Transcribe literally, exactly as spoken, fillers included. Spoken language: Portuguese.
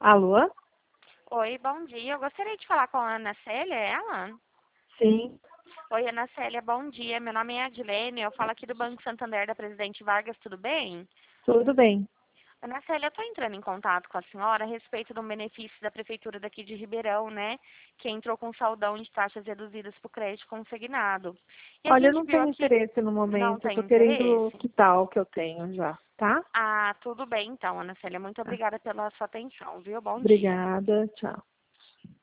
Alô? Oi, bom dia. Eu gostaria de falar com a Ana Célia, é ela? Sim, Oi, Ana Célia, bom dia. Meu nome é Adilene, eu falo aqui do Banco Santander da Presidente Vargas, tudo bem? tudo bem. Ana Célia, eu estou entrando em contato com a senhora a respeito do benefício da Prefeitura daqui de Ribeirão, né? Que entrou com saldão de taxas reduzidas para o crédito consignado. E a Olha, eu gente não viu tenho aqui, interesse no não momento. Eu tem tô querendo interesse? quitar o que eu tenho já, tá? Ah, tudo bem então, Ana Célia. Muito Tá. obrigada pela sua atenção, viu? Bom dia. Obrigada, tchau.